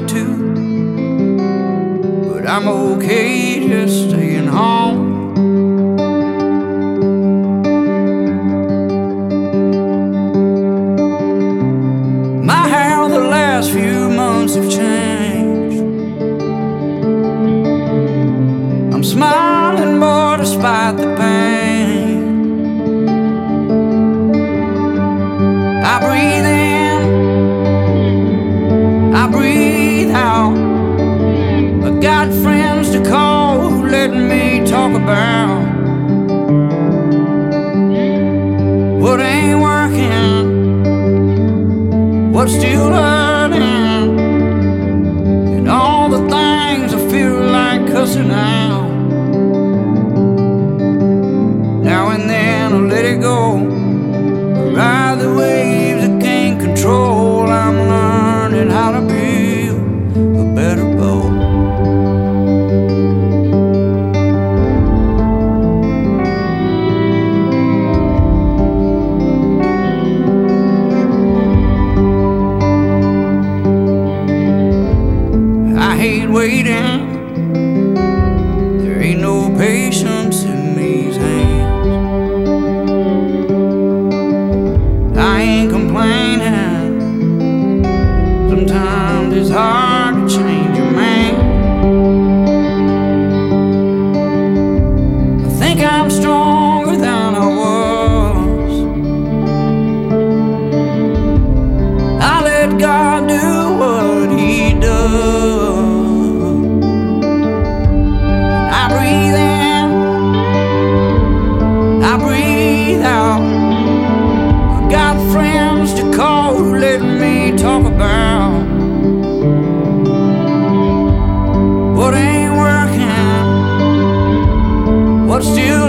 wanted to, but I'm okay just staying home. My, how the last few months have changed. I'm smiling more despite the pain. I breathe in, I breathe out. I got friends to call who let me talk about what ain't working, what's still hurting, and all the things I feel like cussing out. Now and then I let it go, ride the waves I can't control. I'm learning how to build a better boat. I hate waiting, there ain't no patience in these hands. I ain't complaining, sometimes it's hard to change a man. I think I'm stronger than I was. I let God do what He does. I breathe in, I breathe out. Got friends to call who let me talk about what ain't working, what's still